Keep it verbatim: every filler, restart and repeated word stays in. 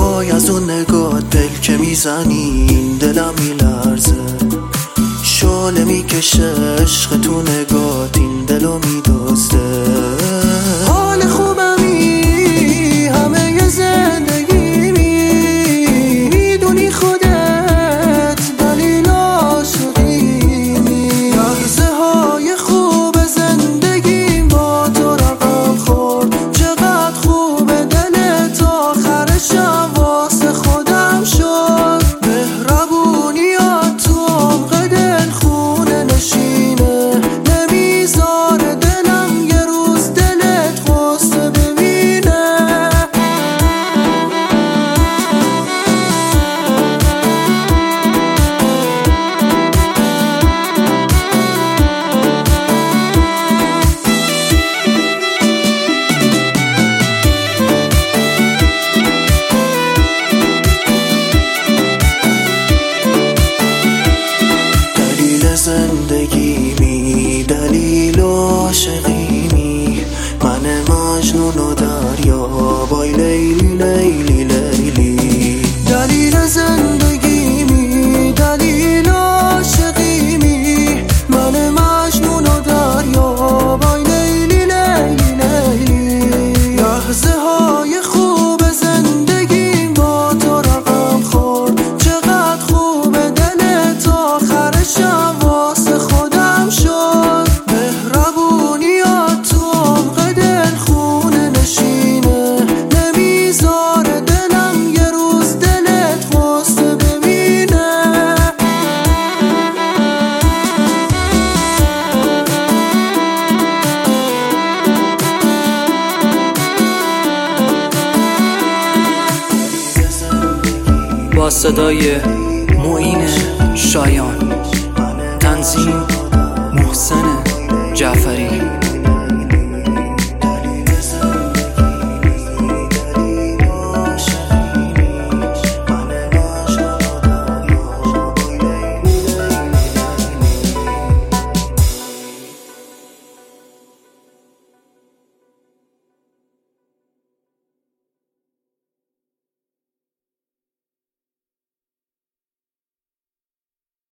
وای از اون نگات دل که میزنی این دلم میلرزه، شعله میکشه عشق تو نگات این دلو میدزده. حال خوبمی همه زندگی می میدونی خودت دلیل عاشقیمی. لحظه های خوب زندگیم با تو رقم خورد، چقدر خوبه دلت آخرشم واسه خودم شد. مهربونیات تو عمق دل خونه نشینه، نمیذاره دلم یه روز دلت غصه ببینه. دلیل زندگیمی، دلیل عاشقیمی، من مجنون و دریا بای لیلی لیلی لیلی. دلیل زندگیمی، دلیل عاشقیمی، من مجنون و دریا بای لیلی لیلی لیلی. لحظه های خوب زندگیم با تو رقم خورد، چقدر خوبه دلت آخرشم واسه خودم شد. مهربونیات تو عمق دل خونه نشینه، نمیذاره دلم یه روز دلت غصه ببینه. با صدای معین شایان، تنظیم محسن جعفری.